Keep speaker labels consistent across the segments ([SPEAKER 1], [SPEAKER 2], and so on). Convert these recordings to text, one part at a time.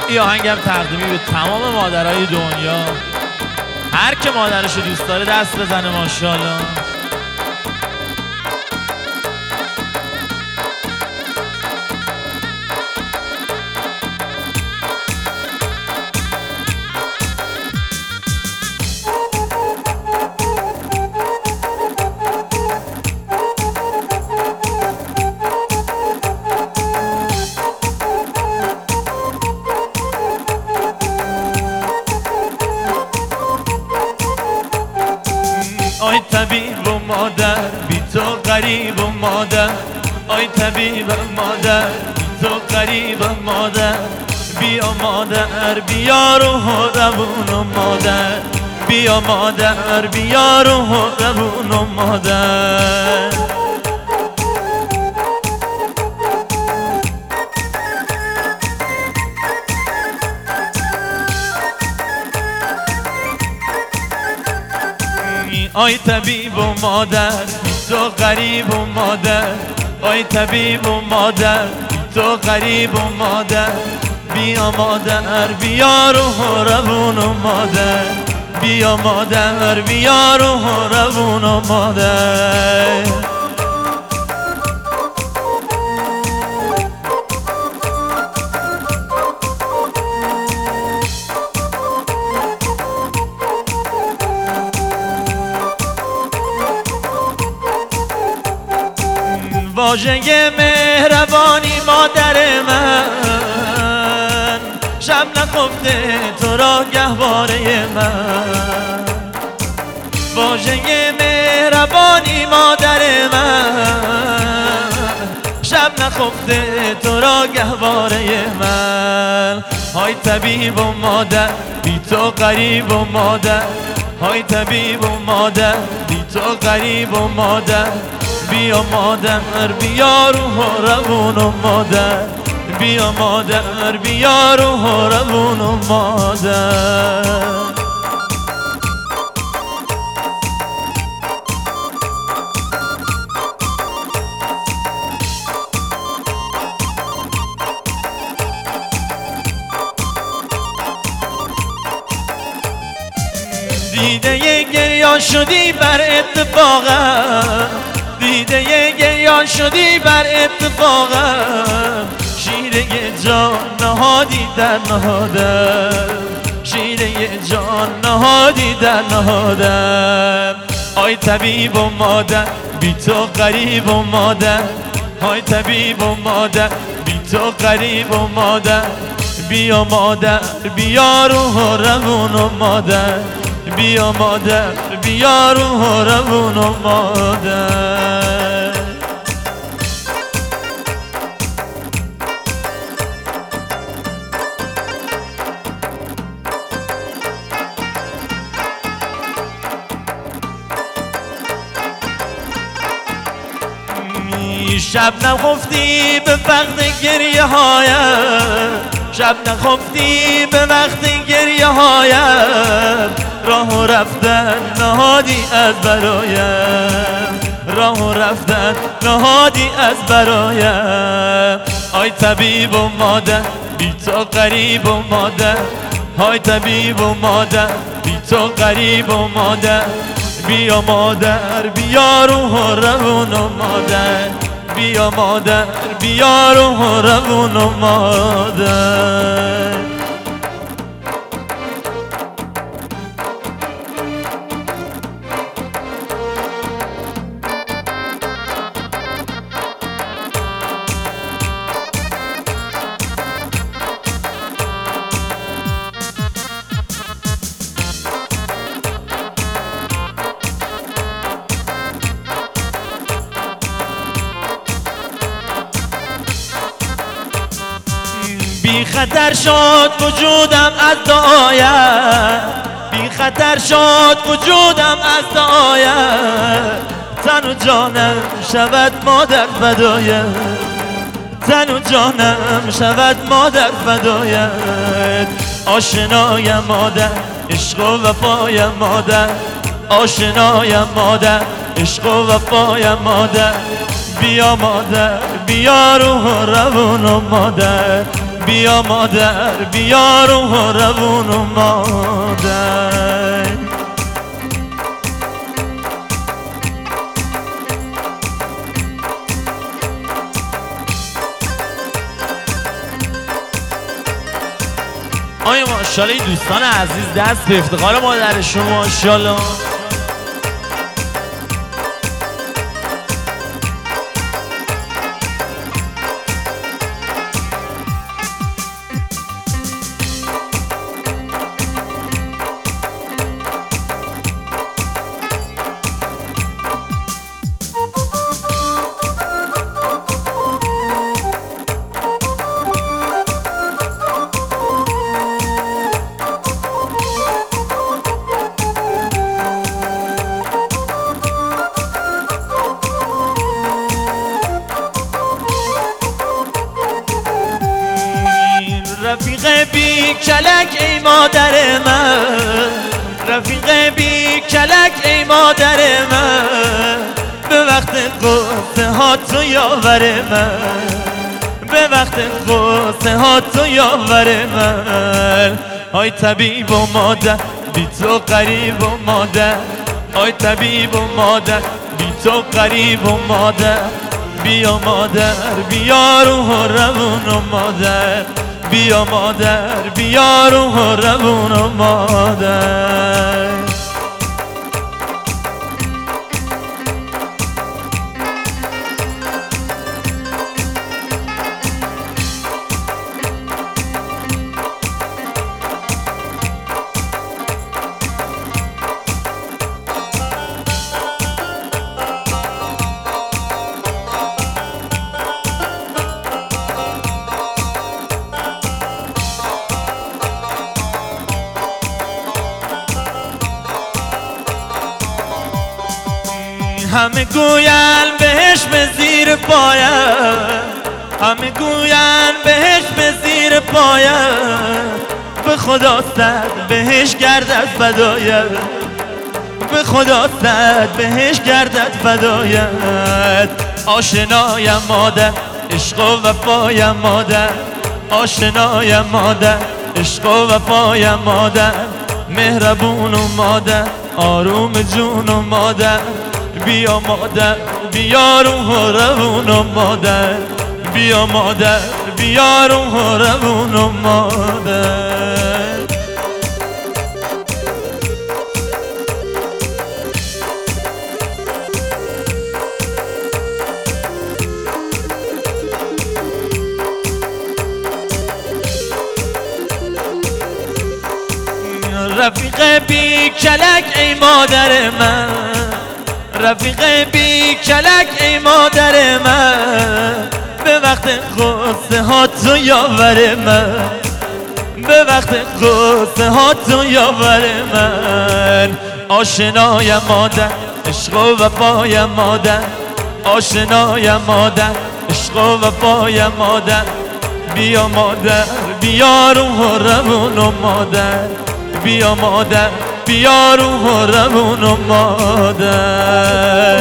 [SPEAKER 1] این آهنگم تقدیمی به تمام مادرای دنیا، هر که مادرشو دوست داره دست بزنه ماشاءالله. آی طبیب و مادر بی تو غریب و مادر، آی طبیب و مادر بی تو غریب و مادر، بیا مادر بیا روح و روون و مادر، بیا مادر بیا روح و روون و مادر. آی طبیب و مادر بی تو غریب و مادر، آی طبیب و مادر بی تو غریب و مادر، بیا مادر بیا روح و روون و مادر، بیا مادر بیا روح و روون و مادر. واژه مهربانی مادر من، شب نخفته تو را گهواره من، واژه مهربانی مادر من، شب نخفته تو را گهواره من. های طبیب و مادر بی تو غریب و مادر، های طبیب و مادر بی تو غریب و مادر، بیا مادر بیا روح و روون و مادر، بیا مادر بیا روح و روون و مادر. دیده گریان شدی بر اتفاقم، دیده گریان شدی بر اتفاقم، شیره جان نهادی در نهادم، شیره جان نهادی در نهادم. آی طبیب و مادر بی تو غریب و مادر، آی طبیب و مادر بی تو غریب و مادر، بیا مادر بیا روح و روون و مادر، بیا مادر بیا روح و روون و مادر. شب نخفتی به وقت گریه هایم، شب نخفتی به وقت گریه هایم، راه رفتن نهادی از برایم، راه رفتن نهادی از برایم. آی طبیب و مادر بی تو غریب و مادر، آی طبیب و مادر بی تو غریب و مادر، بیا مادر بیا روح و روون و مادر، بیا مادر بیا روح و روون و مادر. بی خطر شد وجودم از دعایت، بی خطر شد وجودم از دعایت، تن و جانم شود مادر فدایت، تن و جانم شود مادر فدایت. آشنایم مادر عشق و وفایم مادر، آشنایم مادر عشق و وفایم مادر، بیا مادر بیا روح و روون و مادر، بیا مادر بیا رو روون و مادر. آیا ماشاءالله این دوستان عزیز دست به افتخار مادرشون ماشاءالله. رفیق بی کلک ای مادر من، رفیق بی کلک ای مادر من، به وقت قصه ها تو یاور من، به وقت قصه ها تو یاور من. آی طبیب و مادر بی تو قریب و مادر، آی طبیب و مادر بی تو قریب و مادر. بیا مادر بیا روح روون و مادر، بیا مادر بیا روح روون و مادر. همه گوین بهش به زیر پایم، همه گوین بهش به زیر پایم، به خدا صد بهش گردد فدایت، به خدا صد بهش گردد فدایت. آشنایم مادر عشق و وفایم مادر، آشنایم مادر عشق و وفایم مادر. مهربون و مادر آروم جون و مادر، بیا مادر بیا روح روون و مادر، بیا مادر بیا روح روون و مادر. رفیق بی کلک ای مادر من، رفیق بی کلک ای مادر من، به وقت غصه ها تو یاور من، به وقت غصه ها تو یاور من. آشنایم مادر عشق و وفایم مادر، آشنایم مادر عشق و وفایم مادر. بیا مادر بیا روح روون و مادر، بیا مادر بیا روح روون و مادر.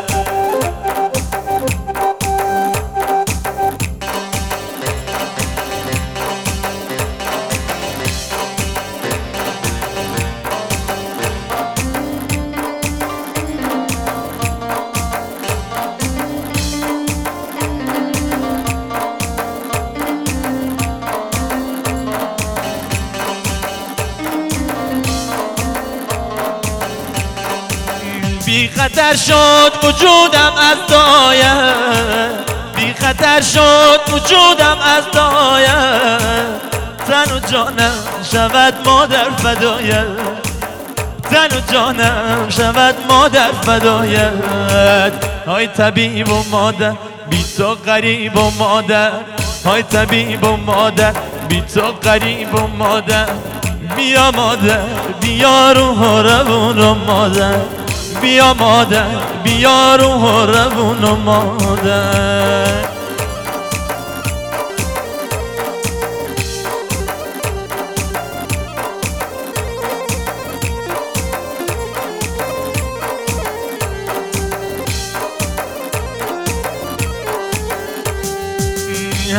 [SPEAKER 1] بی خطر شد وجودم از دایه، بی خطر شد وجودم از دایه، تن و جانم شود مادر فدایت، تن و جانم شود مادر فدایت. های طبیب و مادر بی تو غریب و مادر، های طبیب و مادر بی تو غریب و مادر. بیا مادر بیا روح روون و مادر، بیا مادر بیا روح روون و مادر.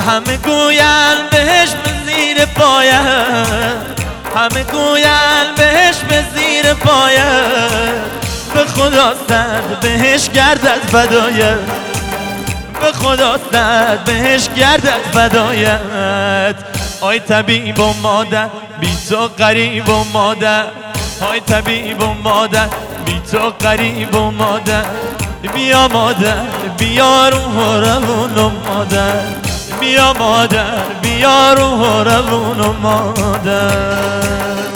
[SPEAKER 1] همه گوین بهش به زیر پایه، همه گوین بهش به زیر پایه، به خدا صد بهش گردد فدایت، به خدا صد بهش گردد فدایت. آی طبیب و مادر بی تو غریب و مادر، آی طبیب و مادر بی تو غریب و مادر، بیا مادر بیا روح و روون و مادر، بیا مادر بیا روح و روون و مادر.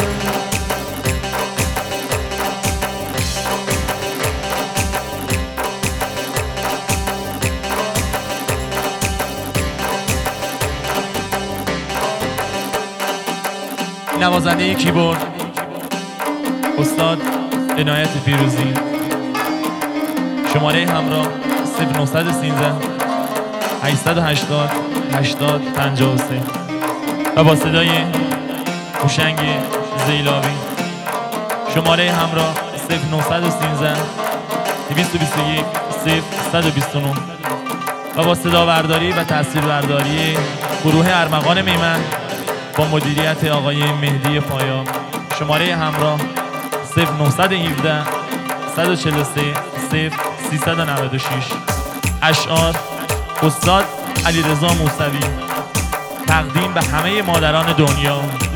[SPEAKER 1] نوازنده کیبورد استاد عنایت پیروزی، شماره همراه 0913 880 80 53 و با صدای هوشنگ زیلاوی شماره همراه 0913 221 0129 و با صدا برداری و تصویر برداری گروه ارمغان میمن با مدیریت آقای مهدی پایا، شماره همراه 0917 143 0396. اشعار استاد علیرضا موسوی، تقدیم به همه مادران دنیا.